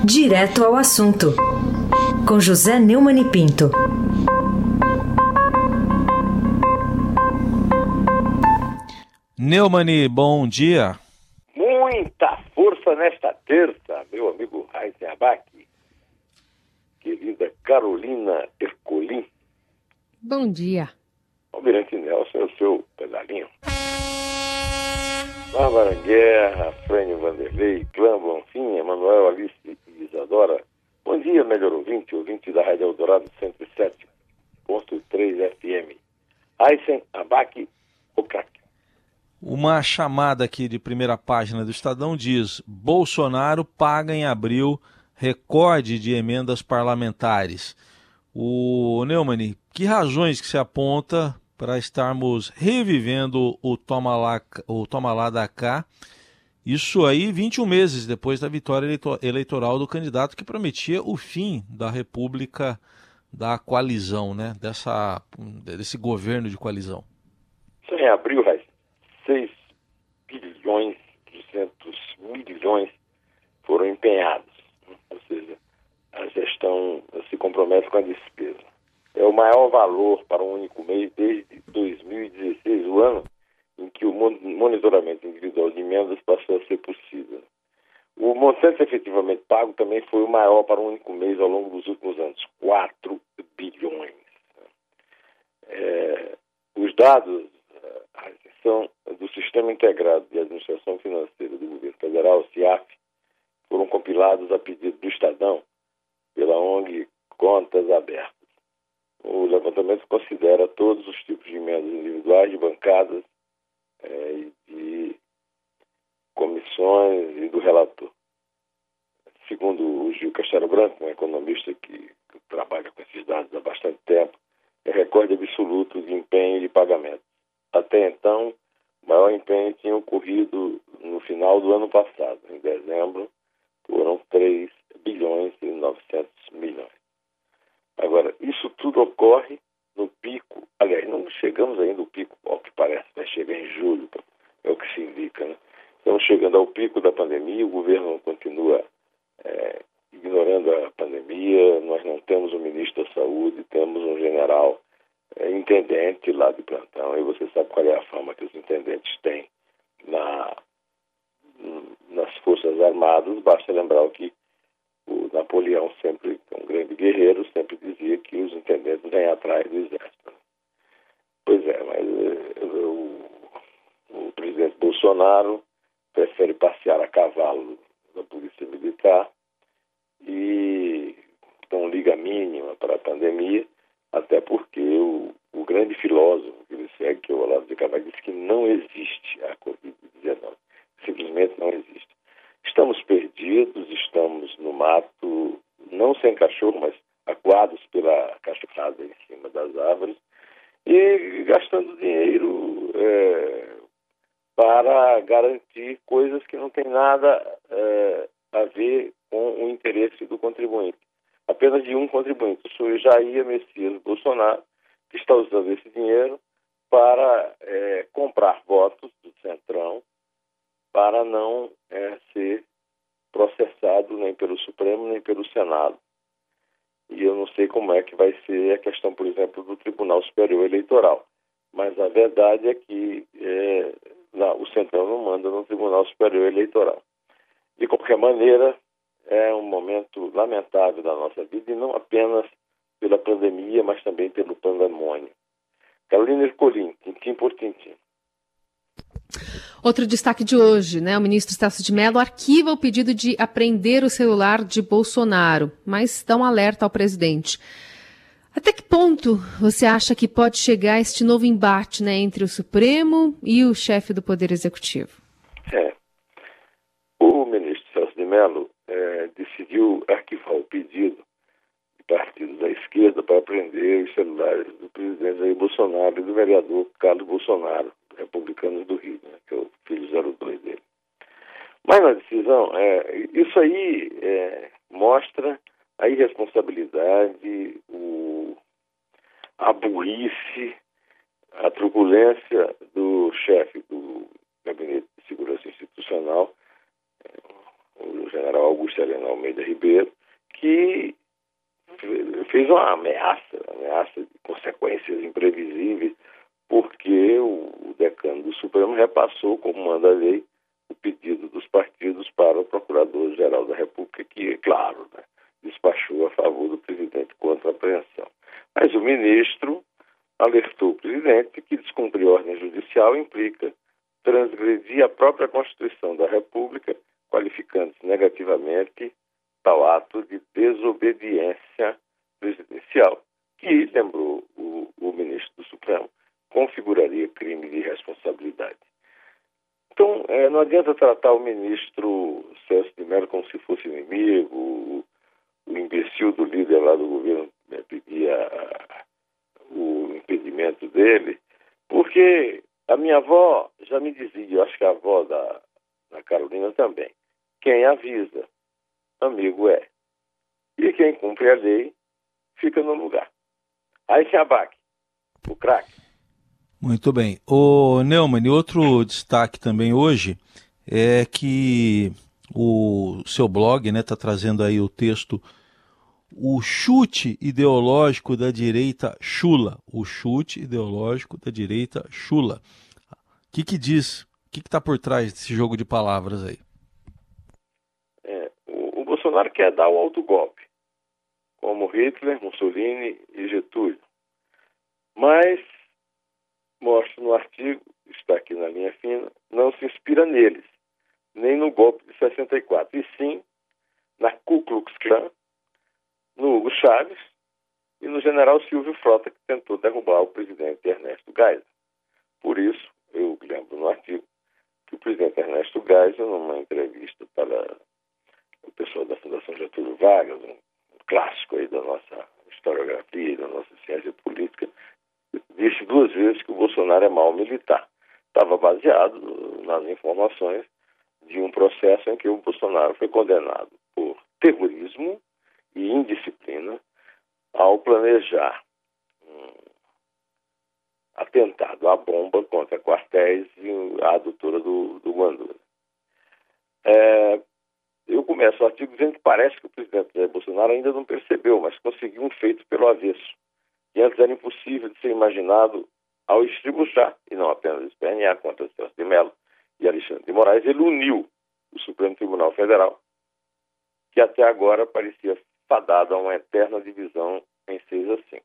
Direto ao assunto, com José Neumann e Pinto. Neumann, bom dia. Muita força nesta terça, meu amigo Raíssen Abac, querida Carolina Ercolim. Bom dia. Almirante Nelson é o seu pedalinho. Bárbara Guerra, Frânio Vanderlei, Clã Bonfim, Emanuel, Alice e Isadora. Bom dia, melhor ouvinte da Rádio Eldorado 107.3 FM. Raíssen Abac, o craque. Uma chamada aqui de primeira página do Estadão diz: Bolsonaro paga em abril recorde de emendas parlamentares. O Neumann, que razões que se aponta para estarmos revivendo o toma lá da cá, isso aí 21 meses depois da vitória eleitoral do candidato que prometia o fim da República da coalizão, né? Desse governo de coalizão. Isso em abril, Raíssen, 6 bilhões, 200 milhões foram empenhados. Ou seja, a gestão se compromete com a despesa. É o maior valor para um único mês desde 2016, o ano em que o monitoramento individual de emendas passou a ser possível. O montante efetivamente pago também foi o maior para um único mês ao longo dos últimos anos, 4 bilhões. Os dados são do Sistema Integrado de Administração Financeira do Governo Federal, CIAF, foram compilados a pedido do Estadão pela ONG Contas Abertas. O levantamento considera todos os tipos de emendas individuais, de bancadas, de comissões e do relator. Segundo o Gil Castelo Branco, um economista que trabalha com esses dados há bastante tempo, é recorde absoluto de empenho e de pagamento. Até então, o maior empenho tinha ocorrido no final do ano passado, em dezembro, foram 3 bilhões e 900 milhões. Agora, isso tudo ocorre no pico, aliás, não chegamos ainda ao pico, ao que parece, vai chegar em julho, é o que se indica, né? Estamos chegando ao pico da pandemia, o governo continua ignorando a pandemia, nós não temos um ministro da saúde, temos um general intendente lá de plantão, e você sabe qual é a fama que os intendentes têm nas Forças Armadas. Basta lembrar que o Napoleão, sempre um grande guerreiro, sempre dizia que os intendentes vêm atrás do exército. Pois é, mas o presidente Bolsonaro prefere passear a cavalo da Polícia Militar e não liga mínima para a pandemia, até porque o grande filósofo que ele segue, que é o Olavo de Carvalho, disse que não existe a Covid-19. Simplesmente não existe. Estamos perdidos, estamos no mato, não sem cachorro, mas acuados pela cachorrada em cima das árvores e gastando dinheiro para garantir coisas que não têm nada a ver com o interesse do contribuinte. Apenas de um contribuinte, o senhor Jair Messias Bolsonaro, que está usando esse dinheiro para comprar votos do Centrão, para não ser processado nem pelo Supremo, nem pelo Senado. E eu não sei como é que vai ser a questão, por exemplo, do Tribunal Superior Eleitoral. Mas a verdade é que o Centrão não manda no Tribunal Superior Eleitoral. De qualquer maneira, é um momento lamentável da nossa vida, e não apenas pela pandemia, mas também pelo pandemônio. Carolina Ercolim, tintim por tintim. Outro destaque de hoje, né? O ministro Celso de Mello arquiva o pedido de apreender o celular de Bolsonaro, mas dá um alerta ao presidente. Até que ponto você acha que pode chegar este novo embate, né, entre o Supremo e o chefe do Poder Executivo? O ministro Celso de Mello decidiu arquivar o pedido de partidos da esquerda para apreender os celulares do presidente Jair Bolsonaro e do vereador Carlos Bolsonaro, republicanos do Rio, né, que é o filho 02 dele. Mas na decisão, isso aí mostra a irresponsabilidade, a burrice, a truculência do chefe do Gabinete de Segurança Institucional, o general Augusto Heleno Almeida Ribeiro, que fez uma ameaça de consequências imprevisíveis, porque o decano do Supremo repassou, como manda a lei, o pedido dos partidos para o Procurador-Geral da República, que, é claro, né, despachou a favor do presidente contra a apreensão. Mas o ministro alertou o presidente que descumprir ordem judicial implica transgredir a própria Constituição da República, qualificando-se negativamente tal ato de desobediência presidencial, que, lembrou o ministro do Supremo, configuraria crime de irresponsabilidade. Então, não adianta tratar o ministro Celso de Mello como se fosse inimigo, o imbecil do líder lá do governo pedia o impedimento dele, porque a minha avó já me dizia, eu acho que a avó da Carolina também, quem avisa, amigo é. E quem cumpre a lei fica no lugar. Aí se abaque, o craque. Muito bem. Ô Neumann, outro destaque também hoje é que o seu blog está trazendo aí o texto O Chute Ideológico da Direita Chula. O Chute Ideológico da Direita Chula. O que diz? O que está por trás desse jogo de palavras aí? O Bolsonaro quer dar o autogolpe, como Hitler, Mussolini e Getúlio. Mas, mostro no artigo, está aqui na linha fina, não se inspira neles, nem no golpe de 64, e sim na Ku Klux Klan, no Hugo Chávez e no general Silvio Frota, que tentou derrubar o presidente Ernesto Geisel. Por isso, eu lembro no artigo que o presidente Ernesto Geisel, numa entrevista para o pessoal da Fundação Getúlio Vargas, um clássico aí da nossa historiografia, da nossa ciência política, disse 2 vezes que o Bolsonaro é mau militar. Estava baseado nas informações de um processo em que o Bolsonaro foi condenado por terrorismo e indisciplina ao planejar um atentado à bomba contra quartéis e a adutora do Guandura. Eu começo o artigo dizendo que parece que o presidente Jair Bolsonaro ainda não percebeu, mas conseguiu um feito pelo avesso, que antes era impossível de ser imaginado ao estribuchar, e não apenas espernear contra Celso de Mello e Alexandre de Moraes. Ele uniu o Supremo Tribunal Federal, que até agora parecia fadado a uma eterna divisão em 6-5.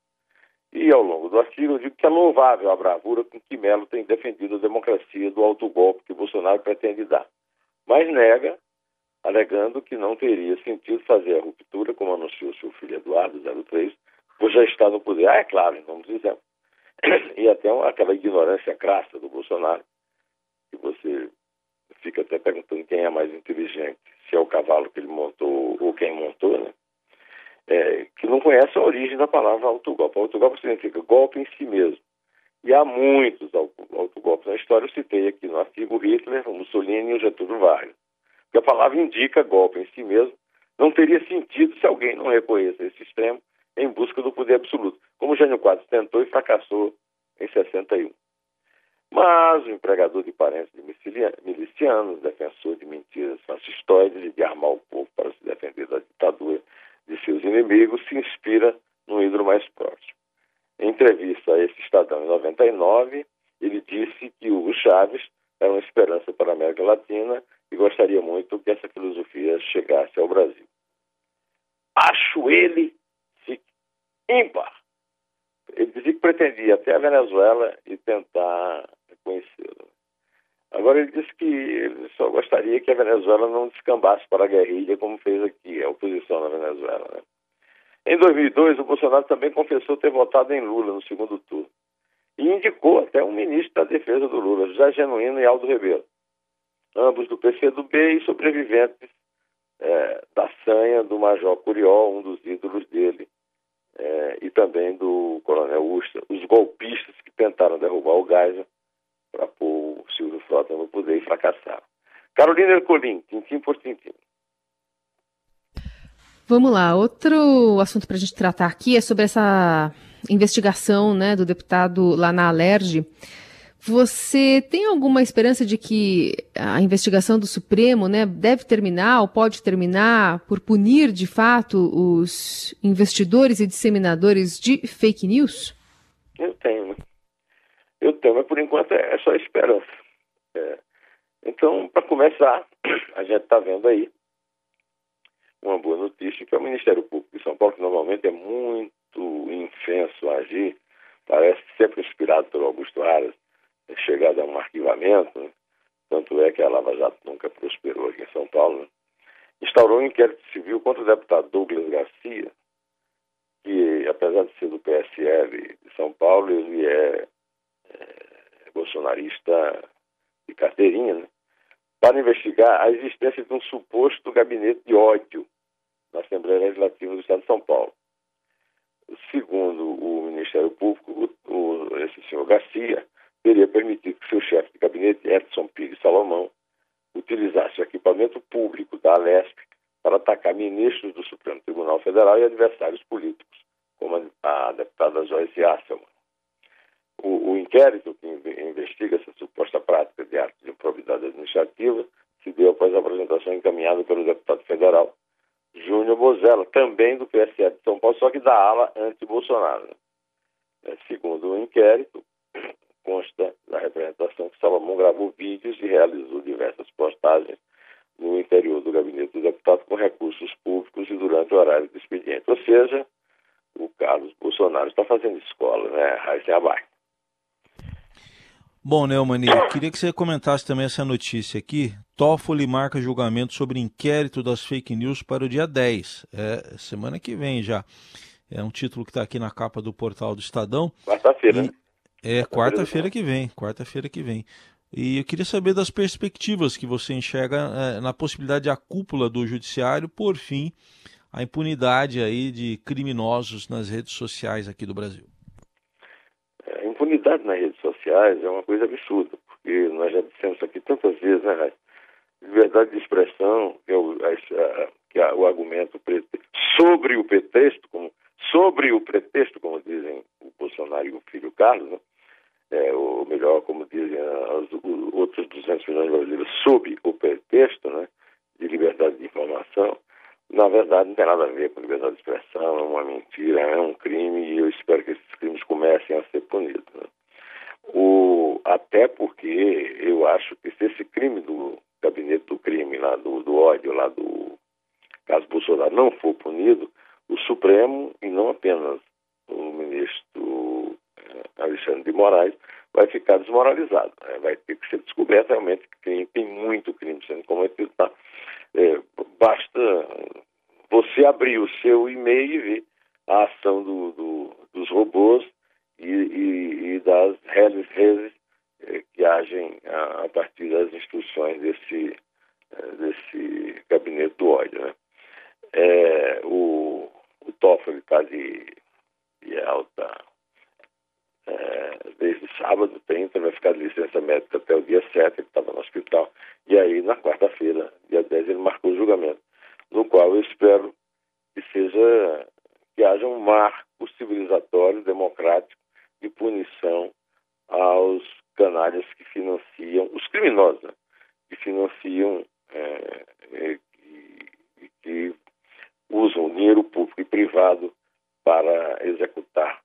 E ao longo do artigo eu digo que é louvável a bravura com que Mello tem defendido a democracia do autogolpe que Bolsonaro pretende dar, mas nega, alegando que não teria sentido fazer a ruptura, como anunciou seu filho Eduardo, 03, pois já está no poder. É claro, não nos dizemos. E até aquela ignorância crassa do Bolsonaro, que você fica até perguntando quem é mais inteligente, se é o cavalo que ele montou ou quem montou, né? Que não conhece a origem da palavra autogolpe. Autogolpe significa golpe em si mesmo. E há muitos autogolpes na história. Eu citei aqui no artigo Hitler, o Mussolini e o Getúlio Vargas. Porque a palavra indica golpe em si mesmo. Não teria sentido se alguém não reconheça esse extremo em busca do poder absoluto, como Jânio Quadros tentou e fracassou em 61. Mas o empregador de parentes de milicianos, defensor de mentiras fascistoides e de armar o povo para se defender da ditadura de seus inimigos, se inspira no ídolo mais próximo. Em entrevista a esse Estadão em 99, ele disse que Hugo Chávez era uma esperança para a América Latina e gostaria muito que essa filosofia chegasse ao Brasil. Acho ele ímpar. Ele dizia que pretendia até a Venezuela e tentar reconhecê-la. Agora ele disse que ele só gostaria que a Venezuela não descambasse para a guerrilha como fez aqui, a oposição na Venezuela, né? Em 2002, o Bolsonaro também confessou ter votado em Lula no segundo turno e indicou até um ministro da defesa do Lula, José Genuíno e Aldo Rebelo, ambos do PCdoB e sobreviventes da sanha do Major Curió, um dos ídolos dele, e também do Coronel Ustra, os golpistas que tentaram derrubar o Geisel para pôr o Silvio Frota no poder e fracassaram. Carolina Ercolim, tintim por tintim. Vamos lá, outro assunto para a gente tratar aqui é sobre essa investigação, né, do deputado lá na Alerj. Você tem alguma esperança de que a investigação do Supremo, né, deve terminar ou pode terminar por punir, de fato, os investidores e disseminadores de fake news? Eu tenho, mas por enquanto é só esperança. Então, para começar, a gente está vendo aí uma boa notícia, que é o Ministério Público de São Paulo, que normalmente é muito infenso a agir, parece sempre inspirado pelo Augusto Aras, chegado a um arquivamento, né? Tanto é que a Lava Jato nunca prosperou aqui em São Paulo, né? Instaurou um inquérito civil contra o deputado Douglas Garcia, que, apesar de ser do PSL de São Paulo, ele é bolsonarista de carteirinha, né? Para investigar a existência de um suposto gabinete de ódio na Assembleia Legislativa do Estado de São Paulo. Segundo o Ministério Público, esse senhor Garcia teria permitido que seu chefe de gabinete, Edson Pires Salomão, utilizasse o equipamento público da Alesp para atacar ministros do Supremo Tribunal Federal e adversários políticos, como a deputada Joyce Hasselmann. O inquérito que investiga essa suposta prática de atos de improbidade administrativa se deu após a apresentação encaminhada pelo deputado federal Júnior Bozella, também do PSL de São Paulo, só que da ala anti-Bolsonaro. Segundo o inquérito, consta da representação que Salomão gravou vídeos e realizou diversas postagens no interior do gabinete do deputado com recursos públicos e durante o horário do expediente. Ou seja, o Carlos Bolsonaro está fazendo escola, né? Raíssa Abai. Bom, Neumann, queria que você comentasse também essa notícia aqui. Toffoli marca julgamento sobre inquérito das fake news para o dia 10. Semana que vem já. É um título que está aqui na capa do portal do Estadão. Quarta-feira, né? Quarta-feira que vem. E eu queria saber das perspectivas que você enxerga na possibilidade da cúpula do judiciário por fim a impunidade aí de criminosos nas redes sociais aqui do Brasil. A impunidade nas redes sociais é uma coisa absurda, porque nós já dissemos isso aqui tantas vezes, né, Raíssa? Liberdade de expressão, que é o argumento sobre o pretexto, como dizem o Bolsonaro e o filho Carlos, né? Ou melhor, como dizem os outros 200 milhões de brasileiros, sob o pretexto, né, de liberdade de informação, na verdade não tem nada a ver com liberdade de expressão, é uma mentira, é um crime, e eu espero que esses crimes comecem a ser punidos, né? Até porque eu acho que se esse crime do gabinete do crime, lá do ódio, lá do caso Bolsonaro, não for punido, o Supremo, e não apenas o ministro Alexandre de Moraes, vai ficar desmoralizado, né? Vai ter que ser descoberto realmente que tem muito crime sendo cometido, tá? Basta você abrir o seu e-mail e ver a ação dos robôs e das redes que agem a partir das instruções desse gabinete do ódio, né? O Toffoli está de alta desde sábado 30, vai ficar de licença médica até o dia 7, ele estava no hospital, e aí na quarta-feira, dia 10, ele marcou o julgamento, no qual eu espero que haja um marco civilizatório, democrático, de punição aos canalhas que financiam, os criminosos, né, que financiam que usam dinheiro público e privado para executar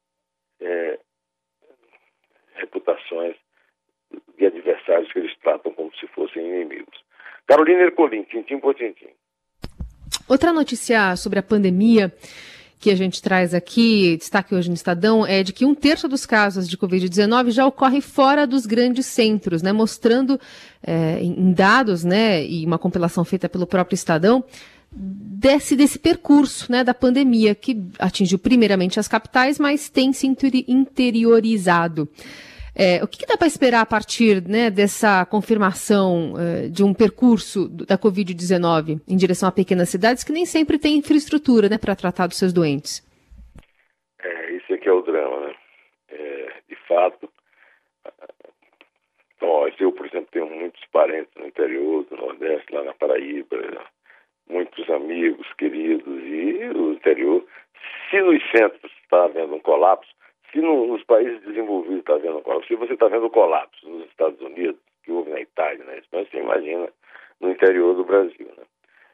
reputações de adversários que eles tratam como se fossem inimigos. Carolina Ercolim, tintim por tintim. Outra notícia sobre a pandemia que a gente traz aqui, destaque hoje no Estadão, é de que 1/3 dos casos de Covid-19 já ocorre fora dos grandes centros, né, mostrando em dados, né, e uma compilação feita pelo próprio Estadão, desse percurso, né, da pandemia, que atingiu primeiramente as capitais, mas tem se interiorizado. O que dá para esperar a partir, né, dessa confirmação de um percurso da Covid-19 em direção a pequenas cidades que nem sempre têm infraestrutura, né, para tratar dos seus doentes? Isso aqui é o drama, né? De fato, eu, por exemplo, tenho muitos parentes no interior do Nordeste, lá na Paraíba, muitos amigos queridos, e o interior, se nos centros está havendo um colapso, Se nos países desenvolvidos está vendo colapso, se você está vendo colapso nos Estados Unidos, que houve na Itália, na Espanha, você imagina no interior do Brasil, né?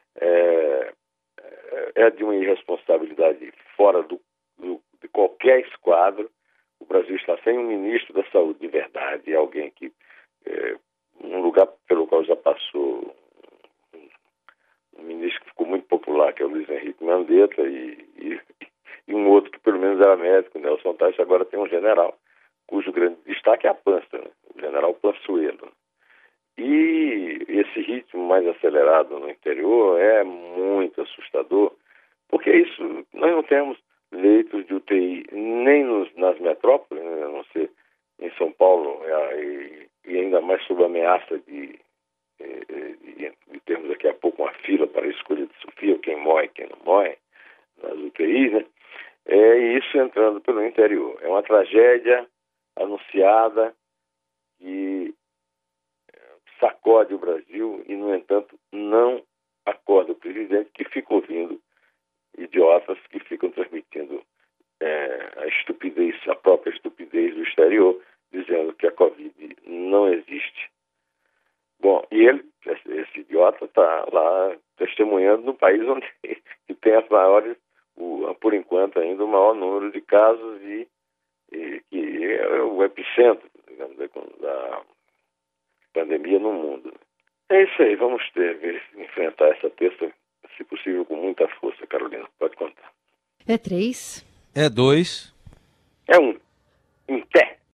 É de uma irresponsabilidade fora de qualquer esquadro. O Brasil está sem um ministro da saúde de verdade, alguém que, um lugar pelo qual já passou um ministro que ficou muito popular, que é o Luiz Henrique Mandetta, e um outro que pelo menos era médico, Nelson Tais, agora tem um general, cujo grande destaque é a pança, né? O general Pansuelo. E esse ritmo mais acelerado no interior é muito assustador, porque isso, nós não temos leitos de UTI nem nas metrópoles, né, a não ser em São Paulo, e ainda mais sob a ameaça de termos daqui a pouco uma fila para a escolha de Sofia, quem morre e quem não morre, nas UTIs, né? E isso entrando pelo interior. É uma tragédia anunciada que sacode o Brasil e, no entanto, não acorda o presidente, que fica ouvindo idiotas que ficam transmitindo a estupidez, a própria estupidez do exterior, dizendo que a Covid não existe. Bom, e ele, esse idiota, está lá testemunhando no país onde que tem as maiores, por enquanto ainda, o maior número de casos e que é o epicentro, digamos, da pandemia no mundo. É isso aí, vamos enfrentar essa terça, se possível, com muita força, Carolina. Pode contar. É 3. É 2. É 1. Em pé.